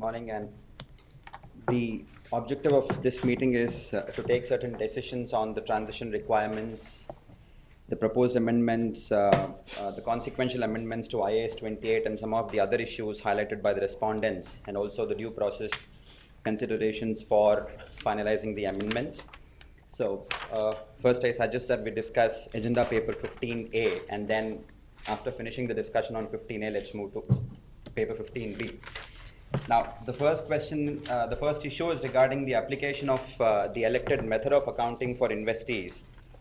morning, and the objective of this meeting is to take certain decisions on the transition requirements, the proposed amendments, the consequential amendments to IAS 28, and some of the other issues highlighted by the respondents, and also the due process considerations for finalizing the amendments. So first I suggest that we discuss agenda paper 15A, and then after finishing the discussion on 15A, let's move to paper 15B. Now, the first question, the first issue is regarding the application of the elected method of accounting for investees.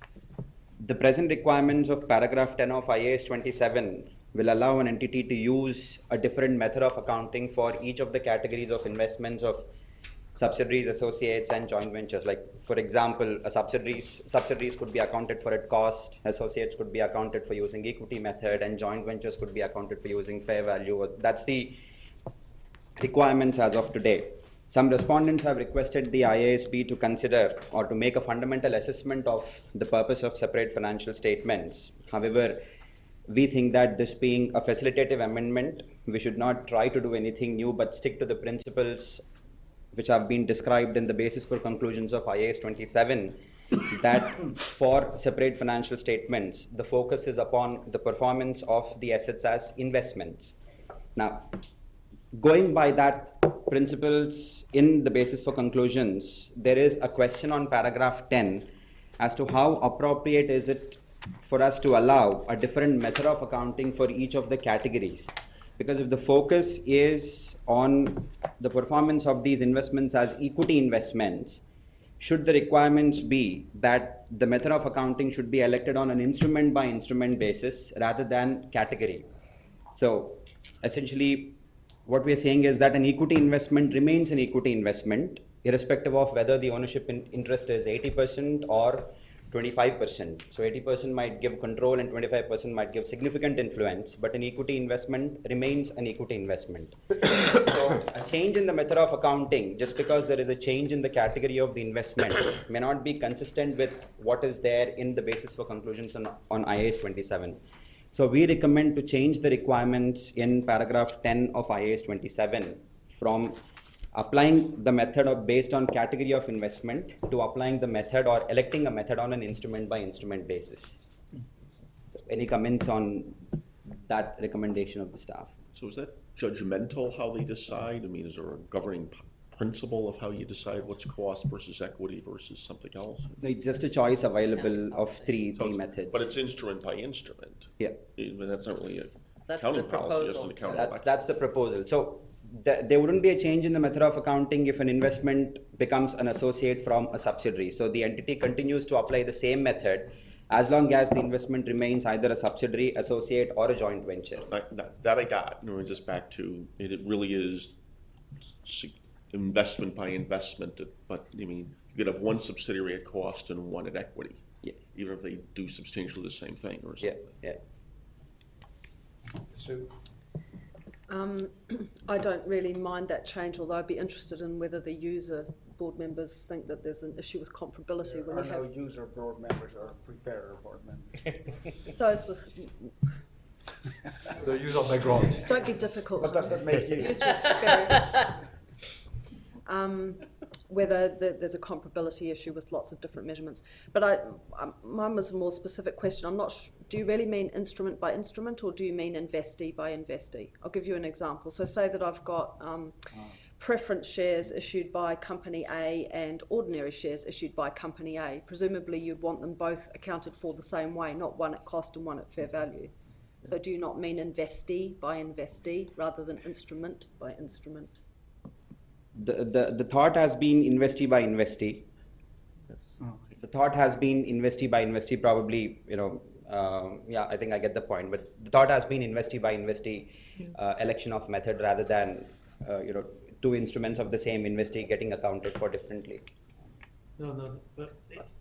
The present requirements of paragraph 10 of IAS 27 will allow an entity to use a different method of accounting for each of the categories of investments of subsidiaries, associates, and joint ventures. Like, for example, subsidiaries could be accounted for at cost, associates could be accounted for using equity method, and joint ventures could be accounted for using fair value. That's the requirements as of today. Some respondents have requested the IASB to consider or to make a fundamental assessment of the purpose of separate financial statements. However, we think that this being a facilitative amendment, we should not try to do anything new but stick to the principles which have been described in the basis for conclusions of IAS 27, that for separate financial statements, the focus is upon the performance of the assets as investments. Now, going by that principles in the basis for conclusions, there is a question on paragraph 10 as to how appropriate is it for us to allow a different method of accounting for each of the categories. Because if the focus is on the performance of these investments as equity investments, should the requirements be that the method of accounting should be elected on an instrument by instrument basis rather than category? So essentially what we are saying is that an equity investment remains an equity investment irrespective of whether the ownership interest is 80% or 25%. So 80% might give control and 25% might give significant influence, but an equity investment remains an equity investment. So a change in the method of accounting, just because there is a change in the category of the investment, may not be consistent with what is there in the basis for conclusions on IAS 27. So we recommend to change the requirements in paragraph 10 of IAS 27 from applying the method based on category of investment to applying the method or electing a method on an instrument by instrument basis. So any comments on that recommendation of the staff? So is that judgmental how they decide? I mean, is there a governing principle of how you decide what's cost versus equity versus something else? It's just a choice available of three methods. But it's instrument by instrument. Yeah. But that's not really a That's accounting the policy. proposal. That's the proposal. So there wouldn't be a change in the method of accounting if an investment becomes an associate from a subsidiary. So the entity continues to apply the same method as long as the investment remains either a subsidiary, associate, or a joint venture. That I got. We're just back to it really is investment by investment. But I mean, you could have one subsidiary at cost and one at equity. Yeah. Even if they do substantially the same thing or something. Yeah. So. I don't really mind that change, although I'd be interested in whether the user board members think that there's an issue with comparability. There are no user board members or preparer board members. Those with The user background. don't be difficult. What does that make you? User experience. Whether there's a comparability issue with lots of different measurements. But mine was a more specific question. I'm not do you really mean instrument by instrument, or do you mean investee by investee? I'll give you an example. So say that I've got preference shares issued by company A and ordinary shares issued by company A. Presumably you'd want them both accounted for the same way, not one at cost and one at fair value. So do you not mean investee by investee rather than instrument by instrument? The thought has been investee by investee. Yes. Oh. The thought has been investee by investee, probably, yeah, I think I get the point, but the thought has been investee by investee election of method rather than, two instruments of the same investee getting accounted for differently. No, but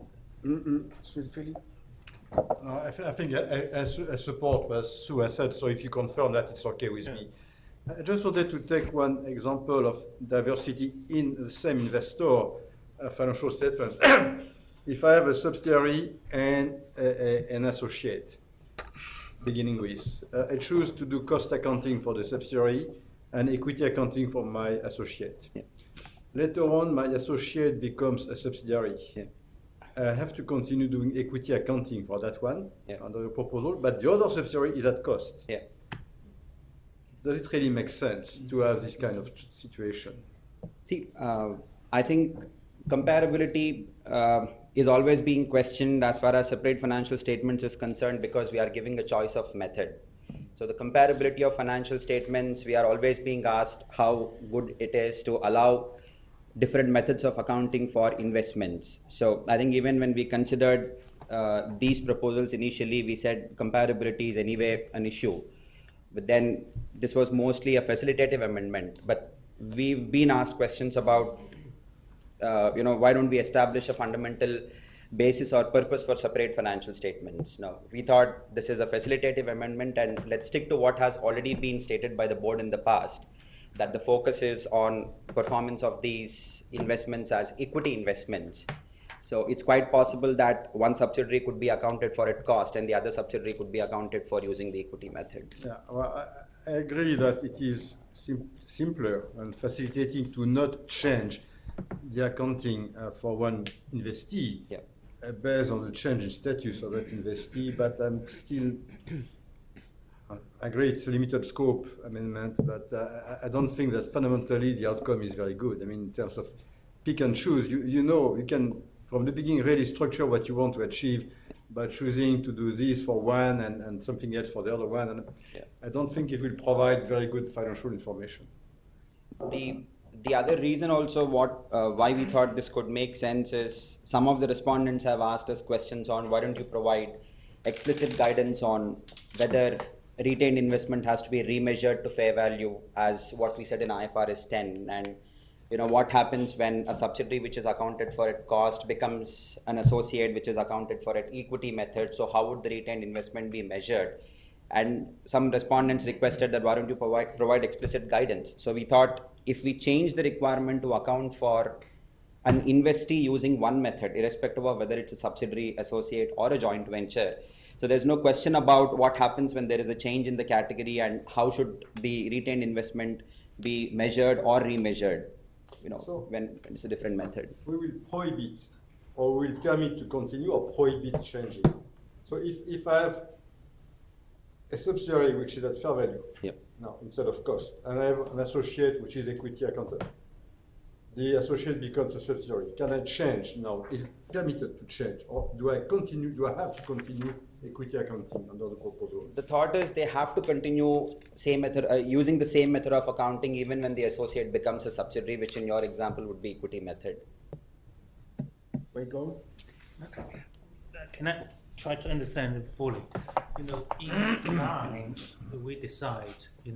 I think I support what Sue has said, so if you confirm that, it's okay with me. I just wanted to take one example of diversity in the same investor financial statements. If I have a subsidiary and an associate, beginning with, I choose to do cost accounting for the subsidiary and equity accounting for my associate. Yeah. Later on, my associate becomes a subsidiary. Yeah. I have to continue doing equity accounting for that one Yeah. under the proposal, but the other subsidiary is at cost. Yeah. Does it really make sense to have this kind of situation? See, I think comparability is always being questioned as far as separate financial statements is concerned, because we are giving a choice of method. So the comparability of financial statements, we are always being asked how good it is to allow different methods of accounting for investments. So I think even when we considered these proposals initially, we said comparability is anyway an issue. But then this was mostly a facilitative amendment. But we've been asked questions about, why don't we establish a fundamental basis or purpose for separate financial statements? Now, we thought this is a facilitative amendment, and let's stick to what has already been stated by the board in the past, that the focus is on performance of these investments as equity investments. So it's quite possible that one subsidiary could be accounted for at cost and the other subsidiary could be accounted for using the equity method. Yeah, well, I agree that it is simpler and facilitating to not change the accounting for one investee. Yeah. Based on the change in status of that investee, but I'm still, I agree it's a limited scope amendment, but I don't think that fundamentally the outcome is very good. I mean, in terms of pick and choose, you can from the beginning really structure what you want to achieve by choosing to do this for one and something else for the other one, and Yeah. I don't think it will provide very good financial information. The other reason also why we thought this could make sense is some of the respondents have asked us questions on why don't you provide explicit guidance on whether retained investment has to be remeasured to fair value as what we said in IFRS 10, and what happens when a subsidiary which is accounted for at cost becomes an associate which is accounted for at equity method. So how would the retained investment be measured? And some respondents requested that why don't you provide explicit guidance. So we thought if we change the requirement to account for an investee using one method, irrespective of whether it's a subsidiary, associate or a joint venture, so there's no question about what happens when there is a change in the category and how should the retained investment be measured or remeasured, So- when it's a different method. We will prohibit or we will permit to continue or prohibit changing. So if I have a subsidiary which is at fair value Yep. now instead of cost, and I have an associate which is equity accounted, the associate becomes a subsidiary. Can I change now? Is it permitted to change, or do I have to continue equity accounting under the proposal? The thought is they have to continue same method, using the same method of accounting even when the associate becomes a subsidiary, which in your example would be equity method. Go. Can I try to understand it fully? In design, we decide,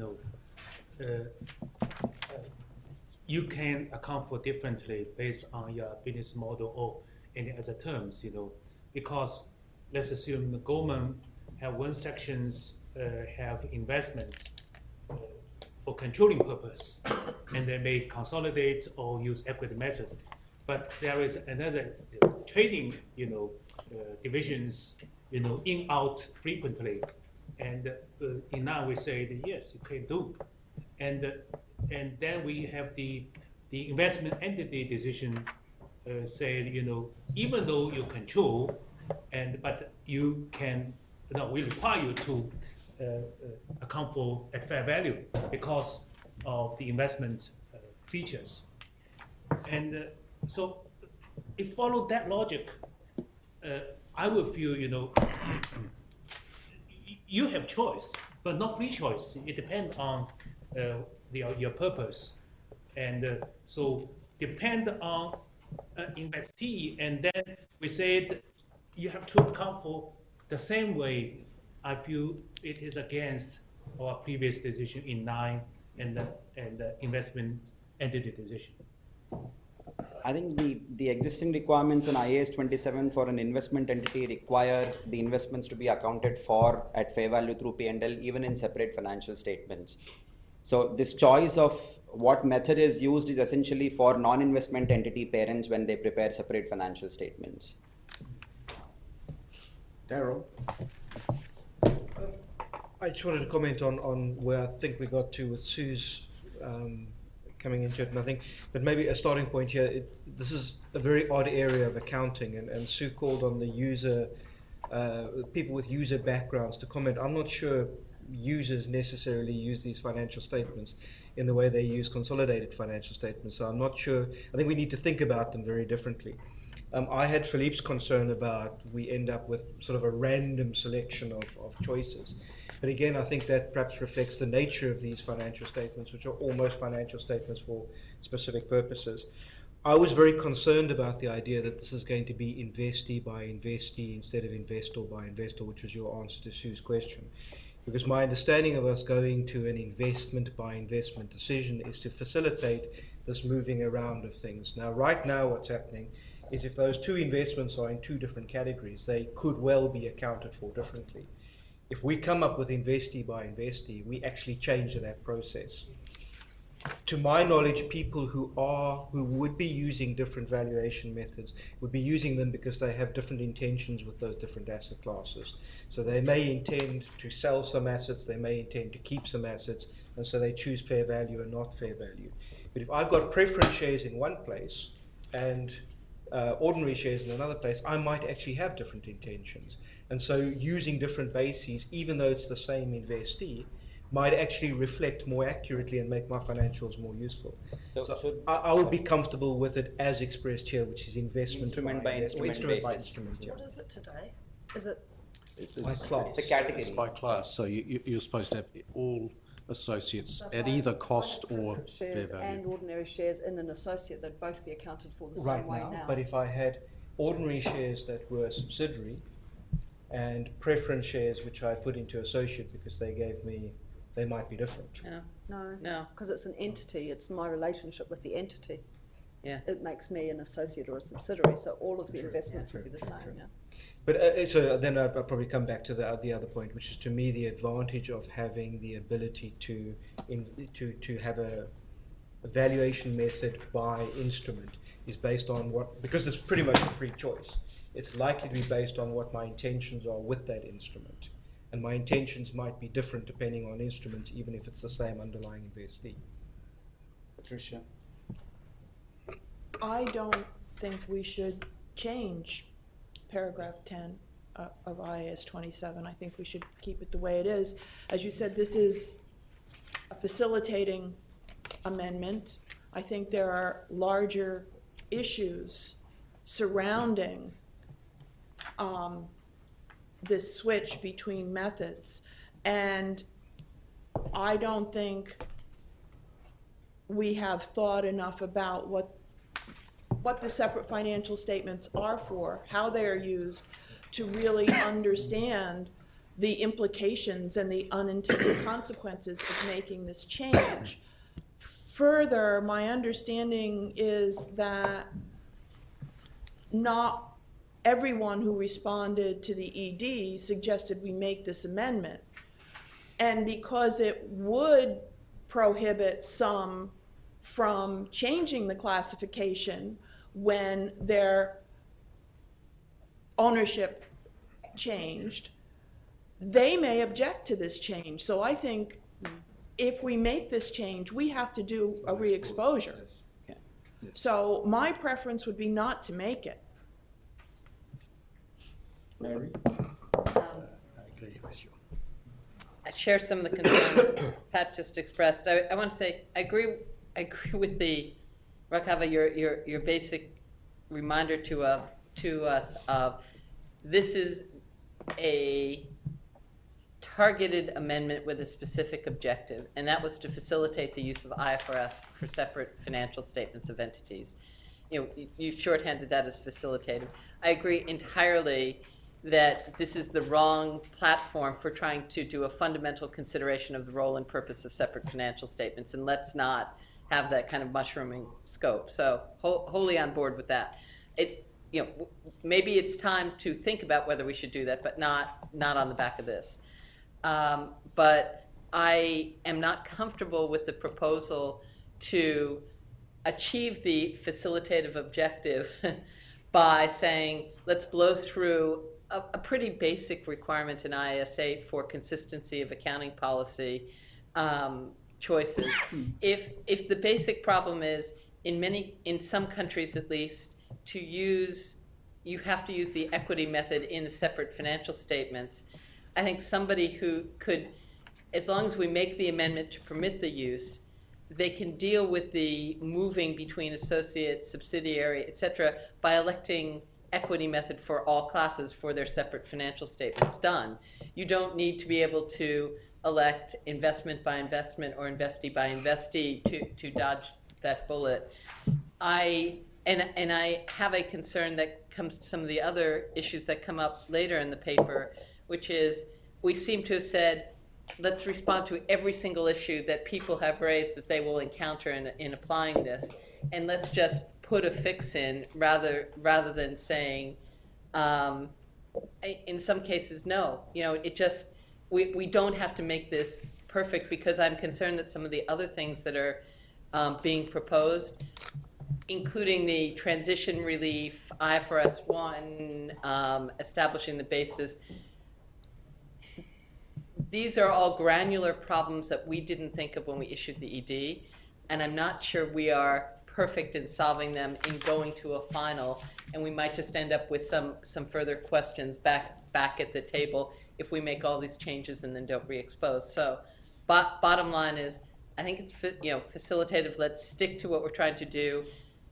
you can account for differently based on your business model or any other terms, because let's assume the Goldman have one sections have investment for controlling purpose, and they may consolidate or use equity method. But there is another trading, divisions, in out frequently, and in now we say that yes, you can do, and then we have the investment entity decision say, even though you control, but you can, we require you to account for at fair value because of the investment features, and so if follow that logic, I will feel, you have choice, but not free choice. It depends on your purpose, and so depend on investee, and then we said you have to account for the same way. I feel it is against our previous decision in 9 and the investment entity decision. I think the existing requirements in IAS 27 for an investment entity require the investments to be accounted for at fair value through P&L, even in separate financial statements. So this choice of what method is used is essentially for non-investment entity parents when they prepare separate financial statements. Daryl? I just wanted to comment on where I think we got to with Sue's coming into it, and I think, but maybe a starting point here, this is a very odd area of accounting, and Sue called on the user, people with user backgrounds to comment. I'm not sure users necessarily use these financial statements in the way they use consolidated financial statements, so I'm not sure. I think we need to think about them very differently. I had Philippe's concern about we end up with sort of a random selection of choices. But again, I think that perhaps reflects the nature of these financial statements, which are almost financial statements for specific purposes. I was very concerned about the idea that this is going to be investee by investee instead of investor by investor, which was your answer to Sue's question. Because my understanding of us going to an investment by investment decision is to facilitate this moving around of things. Now, right now, what's happening is if those two investments are in two different categories, they could well be accounted for differently. If we come up with investee by investee, we actually change that process. To my knowledge, people who would be using different valuation methods would be using them because they have different intentions with those different asset classes. So they may intend to sell some assets, they may intend to keep some assets, and so they choose fair value and not fair value. But if I've got preference shares in one place and ordinary shares in another place, I might actually have different intentions. And so using different bases, even though it's the same investee, might actually reflect more accurately and make my financials more useful. So I would be comfortable with it as expressed here, which is investment Instrument by instrument basis. Yeah. What is it today? Is it? By class. The category. It's by class, so you're supposed to have all associates So if at I- either if I cost had or preference fair shares value. and ordinary shares in an associate, they'd both be accounted for the Right same way now, now. but if I had ordinary shares that were subsidiary and preference shares which I put into associate because they gave me, they might be different. No. No. Because it's an entity, it's my relationship with the entity. Yeah. It makes me an associate or a subsidiary, so all of the True, investments yeah, would be the true, same, true. yeah. But so then I'll probably come back to the other point, which is to me the advantage of having the ability to have a valuation method by instrument is based on what, because it's pretty much a free choice. It's likely to be based on what my intentions are with that instrument. And my intentions might be different depending on instruments, even if it's the same underlying investee. Patricia? I don't think we should change paragraph 10 of IAS 27. I think we should keep it the way it is. As you said, this is a facilitating amendment. I think there are larger issues surrounding this switch between methods, and I don't think we have thought enough about what the separate financial statements are for, how they are used, to really understand the implications and the unintended consequences of making this change. Further, my understanding is that not everyone who responded to the ED suggested we make this amendment. And because it would prohibit some from changing the classification when their ownership changed, they may object to this change. So I think if we make this change, we have to do a re-exposure. Yes. So my preference would be not to make it. Mary? I agree with you. share some of the concerns Pat just expressed. I want to say I agree with the Rakava, your basic reminder to us of this is a targeted amendment with a specific objective, and that was to facilitate the use of IFRS for separate financial statements of entities. You shorthanded that as facilitative. I agree entirely that this is the wrong platform for trying to do a fundamental consideration of the role and purpose of separate financial statements, and let's not have that kind of mushrooming scope. So wholly on board with that. Maybe it's time to think about whether we should do that, but not on the back of this. But I am not comfortable with the proposal to achieve the facilitative objective by saying, let's blow through a pretty basic requirement in IAS 8 for consistency of accounting policy choices. If the basic problem is, in some countries at least, you have to use the equity method in the separate financial statements, I think somebody who could, as long as we make the amendment to permit the use, they can deal with the moving between associate, subsidiary, et cetera, by electing equity method for all classes for their separate financial statements done. You don't need to be able to elect investment by investment or investee by investee to dodge that bullet. I have a concern that comes to some of the other issues that come up later in the paper, which is we seem to have said, let's respond to every single issue that people have raised that they will encounter in applying this, and let's just put a fix in rather than saying, in some cases, no. You know, it just, we don't have to make this perfect, because I'm concerned that some of the other things that are being proposed, including the transition relief, IFRS 1, establishing the basis, these are all granular problems that we didn't think of when we issued the ED, and I'm not sure we are perfect in solving them in going to a final, and we might just end up with some further questions back at the table if we make all these changes and then don't re-expose. So bottom line is, I think it's facilitative. Let's stick to what we're trying to do.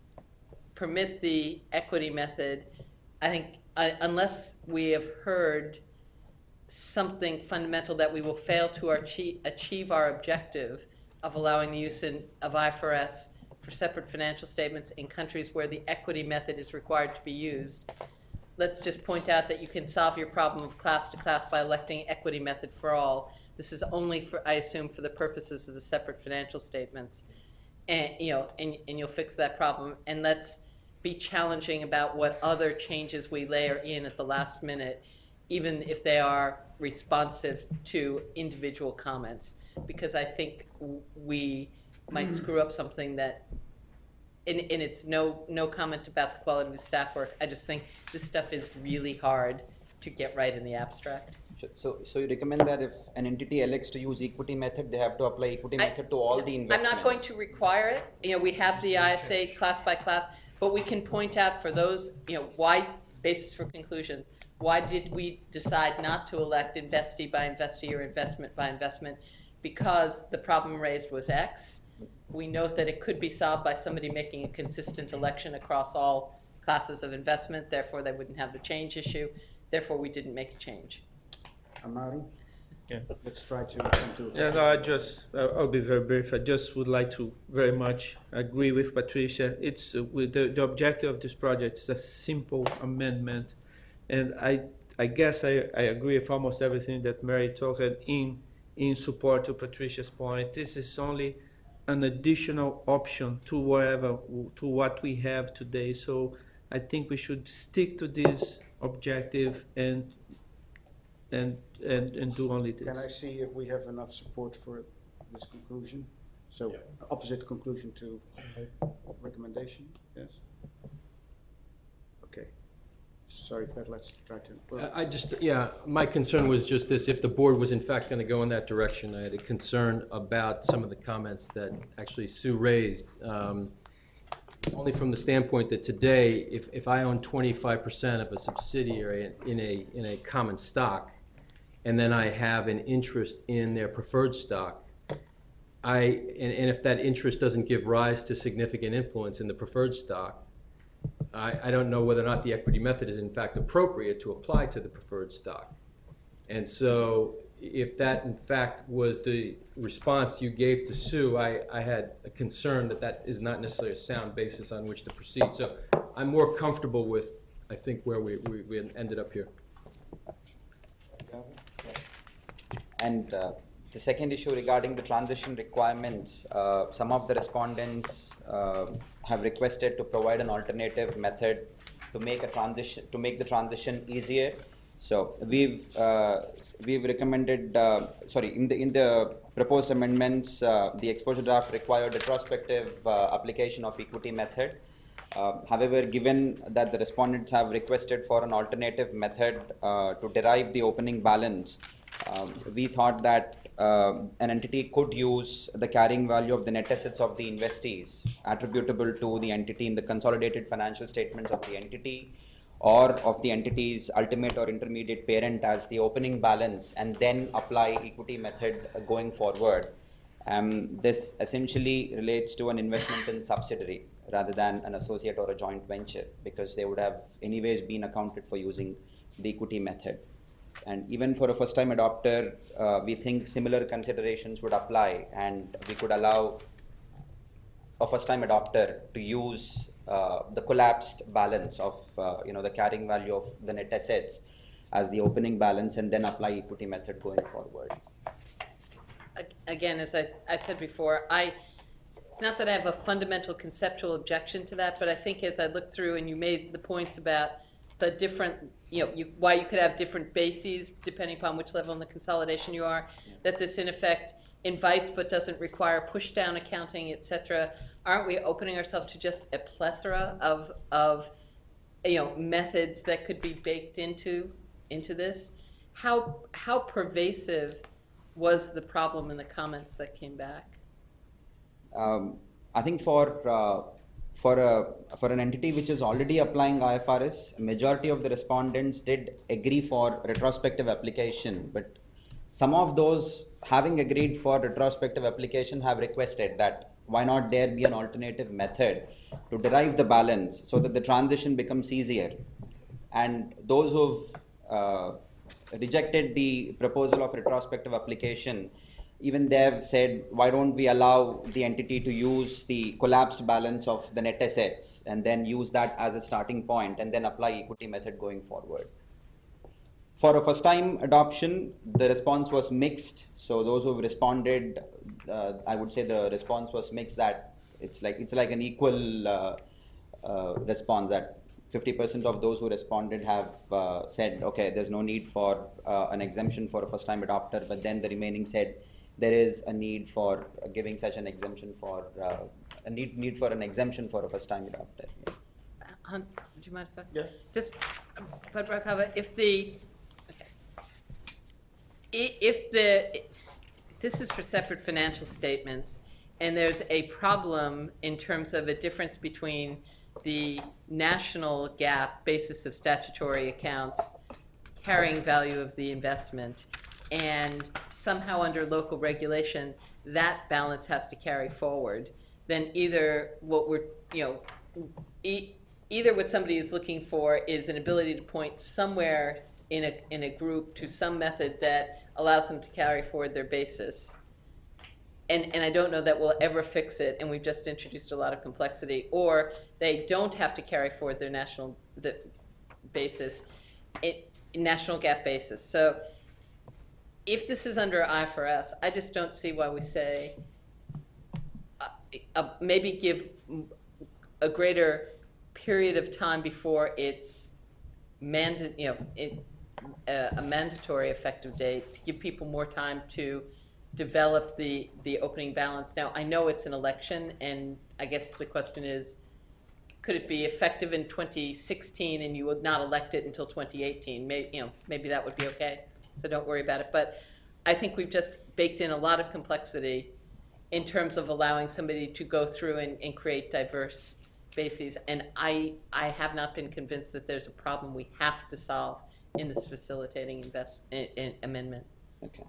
Permit the equity method. I think unless we have heard something fundamental that we will fail to achieve our objective of allowing the use of IFRS for separate financial statements in countries where the equity method is required to be used, let's just point out that you can solve your problem of class to class by electing equity method for all. This is only for, I assume, for the purposes of the separate financial statements, and you'll fix that problem. And let's be challenging about what other changes we layer in at the last minute, even if they are responsive to individual comments, because I think we might screw up something that, and it's no comment about the quality of the staff work. I just think this stuff is really hard to get right in the abstract. So you recommend that if an entity elects to use equity method, they have to apply equity method to all the investments? I'm not going to require it. We have the ISA class by class, but we can point out for those, why, basis for conclusions, why did we decide not to elect investee by investee or investment by investment? Because the problem raised was X. We note that it could be solved by somebody making a consistent election across all classes of investment, therefore they wouldn't have the change issue, therefore we didn't make a change. Amari? Yeah. Let's try to come to... Yeah, no, I'll be very brief. I just would like to very much agree with Patricia. It's with the objective of this project is a simple amendment, and I guess I agree with almost everything that Mary talked in support to Patricia's point. This is only an additional option to what we have today. So I think we should stick to this objective and do only this. Can I see if we have enough support for this conclusion? So opposite conclusion to recommendation? Yes? Okay. Sorry, Pat, let's try to... my concern was just this: if the board was in fact going to go in that direction, I had a concern about some of the comments that actually Sue raised. Only from the standpoint that today, if I own 25% of a subsidiary in a common stock, and then I have an interest in their preferred stock, and if that interest doesn't give rise to significant influence in the preferred stock, I don't know whether or not the equity method is in fact appropriate to apply to the preferred stock. And so if that in fact was the response you gave to Sue, I had a concern that that is not necessarily a sound basis on which to proceed. So I'm more comfortable with, I think, where we ended up here. And the second issue regarding the transition requirements, some of the respondents have requested to provide an alternative method to make the transition easier. So we've recommended, in the proposed amendments, the exposure draft required retrospective application of equity method. However, given that the respondents have requested for an alternative method to derive the opening balance, we thought that an entity could use the carrying value of the net assets of the investees attributable to the entity in the consolidated financial statements of the entity or of the entity's ultimate or intermediate parent as the opening balance and then apply equity method going forward. This essentially relates to an investment in subsidiary rather than an associate or a joint venture, because they would have anyways been accounted for using the equity method. And even for a first time adopter, we think similar considerations would apply, and we could allow a first time adopter to use the collapsed balance of the carrying value of the net assets as the opening balance and then apply equity method going forward. Again, as I said before, it's not that I have a fundamental conceptual objection to that, but I think as I look through, and you made the points about the different, why you could have different bases depending upon which level in the consolidation you are, that this in effect invites but doesn't require push-down accounting, etc. Aren't we opening ourselves to just a plethora of methods that could be baked into this? How pervasive was the problem in the comments that came back? I think for an entity which is already applying IFRS, a majority of the respondents did agree for retrospective application, but some of those having agreed for retrospective application have requested that why not there be an alternative method to derive the balance so that the transition becomes easier. And those who've rejected the proposal of retrospective application, even they have said, why don't we allow the entity to use the collapsed balance of the net assets and then use that as a starting point and then apply equity method going forward. For a first time adoption, the response was mixed. So those who responded, I would say the response was mixed, that it's like an equal response, that 50% of those who responded have said, okay, there's no need for an exemption for a first time adopter, but then the remaining said there is a need for giving such an exemption for a need for an exemption for a first time adopter. Hunt, would you mind if I? Yeah. Just, but Rakava, if this is for separate financial statements, and there's a problem in terms of a difference between the national GAAP basis of statutory accounts carrying value of the investment, and somehow under local regulation that balance has to carry forward, then either what somebody is looking for is an ability to point somewhere in a group to some method that allows them to carry forward their basis. And I don't know that we'll ever fix it, and we've just introduced a lot of complexity, or they don't have to carry forward their national basis, national GAAP basis. So if this is under IFRS, I just don't see why we say maybe give a greater period of time before it's a mandatory effective date, to give people more time to develop the opening balance. Now, I know it's an election, and I guess the question is, could it be effective in 2016 and you would not elect it until 2018? Maybe that would be okay, so don't worry about it. But I think we've just baked in a lot of complexity in terms of allowing somebody to go through and create diverse bases, and I have not been convinced that there's a problem we have to solve in this facilitating amendment. Okay.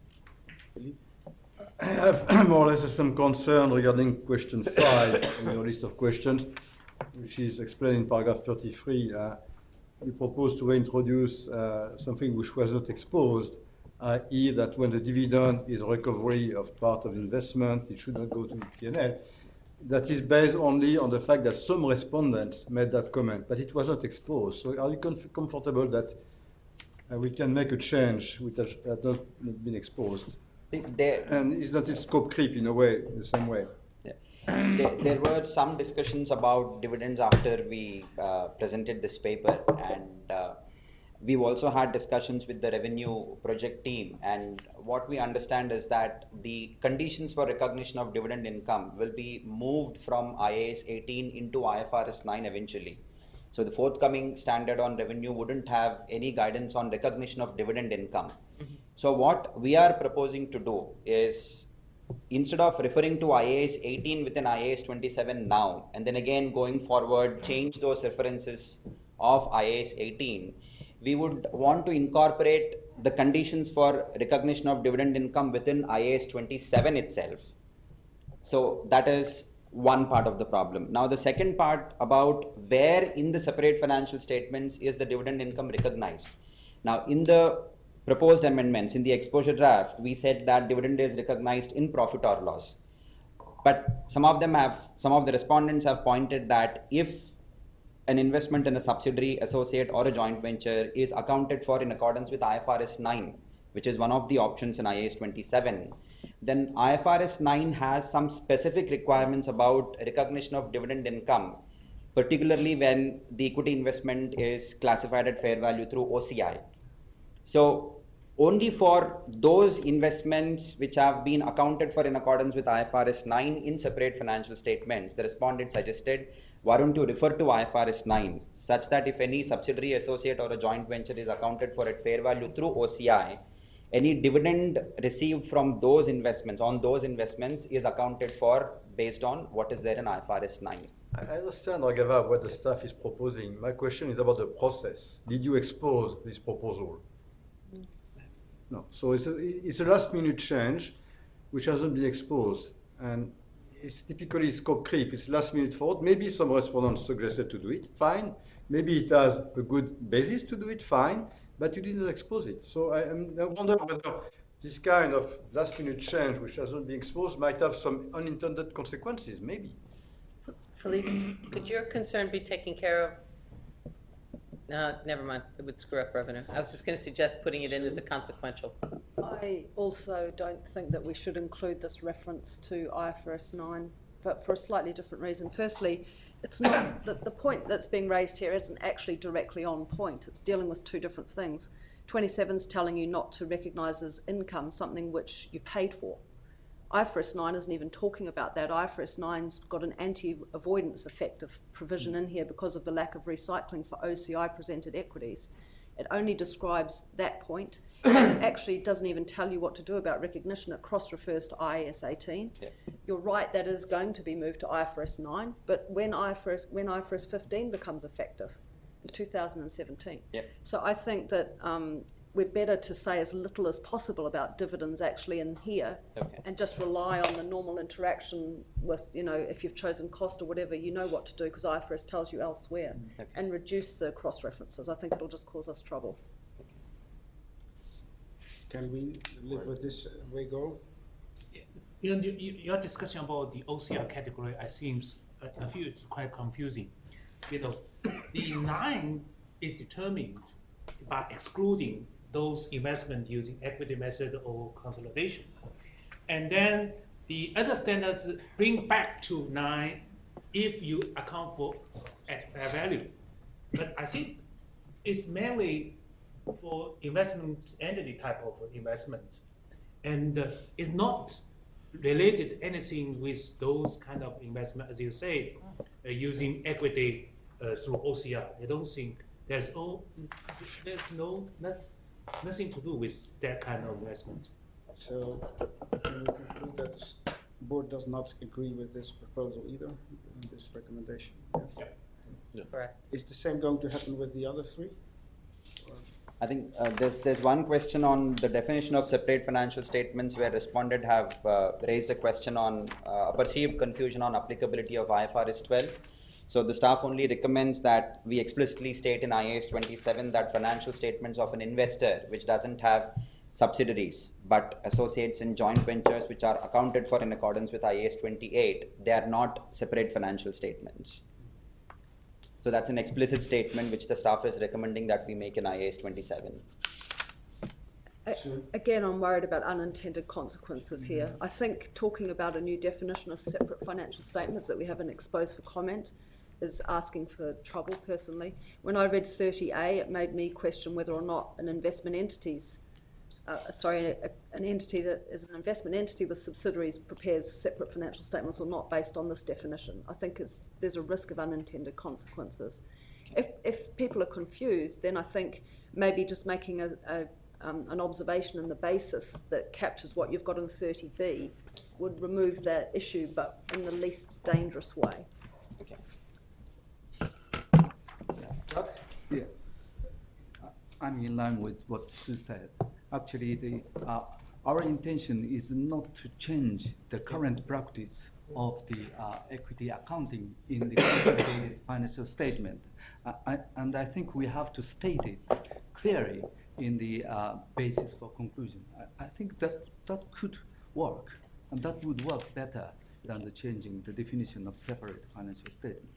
I have more or less some concern regarding question 5 in your list of questions, which is explained in paragraph 33. We propose to reintroduce something which was not exposed, i.e. that when the dividend is recovery of part of investment, it should not go to the P&L. That is based only on the fact that some respondents made that comment, but it was not exposed. So are you comfortable that we can make a change which has not been exposed? And is not it scope creep in a way, the same way? Yeah. There were some discussions about dividends after we presented this paper, and we've also had discussions with the revenue project team, and what we understand is that the conditions for recognition of dividend income will be moved from IAS 18 into IFRS 9 eventually. So the forthcoming standard on revenue wouldn't have any guidance on recognition of dividend income. So what we are proposing to do is, instead of referring to IAS 18 within IAS 27 now, and then again going forward change those references of IAS 18, we would want to incorporate the conditions for recognition of dividend income within IAS 27 itself. So that is one part of the problem. Now the second part about where in the separate financial statements is the dividend income recognized. Now in the proposed amendments, in the exposure draft, we said that dividend is recognized in profit or loss. But some of the respondents have pointed that if an investment in a subsidiary, associate or a joint venture is accounted for in accordance with IFRS 9, which is one of the options in IAS 27, then IFRS 9 has some specific requirements about recognition of dividend income, particularly when the equity investment is classified at fair value through OCI. So only for those investments which have been accounted for in accordance with IFRS 9 in separate financial statements, the respondent suggested, why don't you refer to IFRS 9 such that if any subsidiary, associate or a joint venture is accounted for at fair value through OCI, any dividend received from those investments, on those investments, is accounted for based on what is there in IFRS 9. I understand, Raghava, what the staff is proposing. My question is about the process. Did you expose this proposal? No. So it's a last-minute change which hasn't been exposed, and it's typically scope creep. It's last-minute thought. Maybe some respondents suggested to do it. Fine. Maybe it has a good basis to do it. Fine. But you didn't expose it. So I wonder whether this kind of last-minute change, which hasn't been exposed, might have some unintended consequences. Maybe. Philippe, could your concern be taken care of? No, never mind. It would screw up revenue. I was just going to suggest putting it in as a consequential. I also don't think that we should include this reference to IFRS 9, but for a slightly different reason. Firstly, it's not the point that's being raised here isn't actually directly on point. It's dealing with two different things. 27's telling you not to recognise as income something which you paid for. IFRS 9 isn't even talking about that. IFRS 9's got an anti-avoidance effect of provision in here because of the lack of recycling for OCI presented equities. It only describes that point, and it actually doesn't even tell you what to do about recognition. It cross-refers to IAS 18. Yeah. You're right, that is going to be moved to IFRS 9, but when IFRS 15 becomes effective in 2017. Yeah. So I think that we're better to say as little as possible about dividends actually in here, Okay. and just rely on the normal interaction with, if you've chosen cost or whatever, you know what to do because IFRS tells you elsewhere, Okay. and reduce the cross-references. I think it'll just cause us trouble. Can we live with this way go? Your discussion about the OCI category, I feel it's quite confusing. The 9 is determined by excluding those investments using equity method or consolidation. And then the other standards bring back to 9 if you account for at fair value. But I think it's mainly for investment entity type of investment, and is not related anything with those kind of investment, as you say, using equity through OCI. I don't think there's nothing to do with that kind of investment. So can we conclude that the board does not agree with this proposal either, in this recommendation? Yes. Yeah. Correct. Is the same going to happen with the other three? I think there's one question on the definition of separate financial statements where respondent have raised a question on a perceived confusion on applicability of IFRS 12. So the staff only recommends that we explicitly state in IAS 27 that financial statements of an investor which doesn't have subsidiaries but associates in joint ventures which are accounted for in accordance with IAS 28, they are not separate financial statements. So that's an explicit statement which the staff is recommending that we make in IAS 27. Again, I'm worried about unintended consequences here. I think talking about a new definition of separate financial statements that we haven't exposed for comment is asking for trouble, personally. When I read 30A, it made me question whether or not an investment entity's an entity that is an investment entity with subsidiaries prepares separate financial statements or not based on this definition. I think there's a risk of unintended consequences. If people are confused, then I think maybe just making an observation in the basis that captures what you've got in 30B would remove that issue, but in the least dangerous way. Okay. Yeah, I'm in line with what Sue said. Actually, our intention is not to change the current practice of the equity accounting in the consolidated financial statement. And I think we have to state it clearly in the basis for conclusion. I think that could work, and that would work better than the changing the definition of separate financial statement.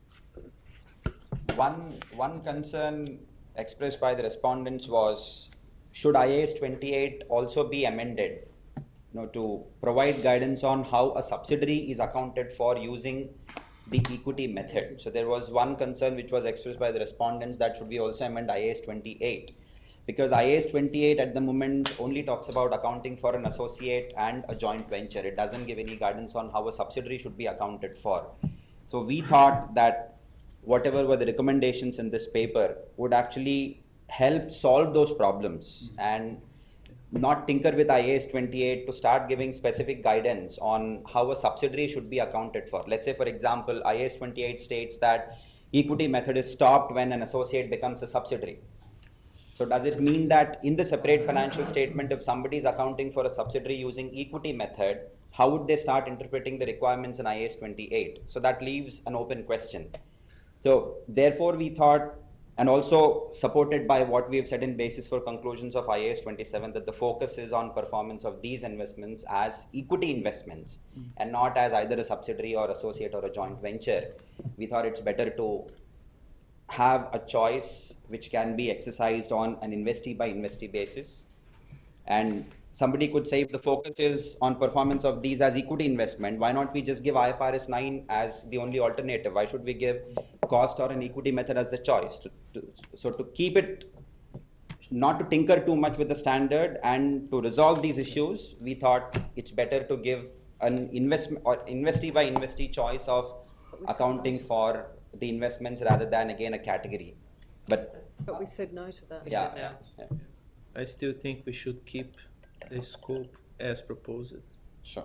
One concern expressed by the respondents was, should IAS 28 also be amended, to provide guidance on how a subsidiary is accounted for using the equity method. So there was one concern which was expressed by the respondents, that should we also amend IAS 28, because IAS 28 at the moment only talks about accounting for an associate and a joint venture. It doesn't give any guidance on how a subsidiary should be accounted for. So we thought that whatever were the recommendations in this paper would actually help solve those problems and not tinker with IAS 28 to start giving specific guidance on how a subsidiary should be accounted for. Let's say, for example, IAS 28 states that equity method is stopped when an associate becomes a subsidiary. So does it mean that in the separate financial statement, if somebody is accounting for a subsidiary using equity method, how would they start interpreting the requirements in IAS 28? So that leaves an open question. So therefore we thought, and also supported by what we have said in basis for conclusions of IAS 27, that the focus is on performance of these investments as equity investments and not as either a subsidiary or associate or a joint venture. We thought it's better to have a choice which can be exercised on an investee by investee basis. And somebody could say, if the focus is on performance of these as equity investment, why not we just give IFRS 9 as the only alternative? Why should we give cost or an equity method as the choice? So to keep it, not to tinker too much with the standard and to resolve these issues, we thought it's better to give an investment or investee by investee choice of accounting for the investments rather than again a category. But we said no to that. Yeah. I still think we should keep the scope as proposed. Sure.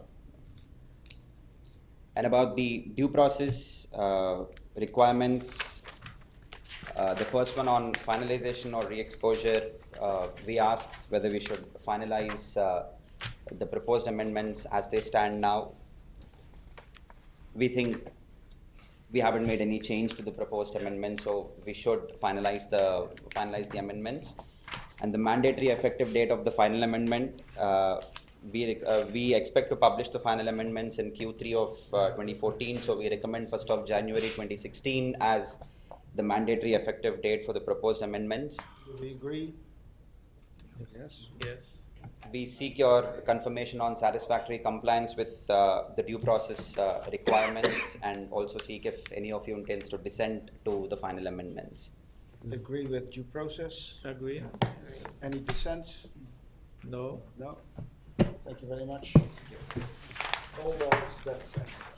And about the due process requirements, the first one on finalization or re-exposure, we asked whether we should finalize the proposed amendments as they stand now. We think we haven't made any change to the proposed amendment, so we should finalize the amendments. And the mandatory effective date of the final amendment, we expect to publish the final amendments in Q3 of 2014, so we recommend 1st of January 2016 as the mandatory effective date for the proposed amendments. Do we agree? Yes. Yes. We seek your confirmation on satisfactory compliance with the due process requirements, and also seek if any of you intends to dissent to the final amendments. Agree with due process? Agree. Any dissent? No. No? Thank you very much. All those that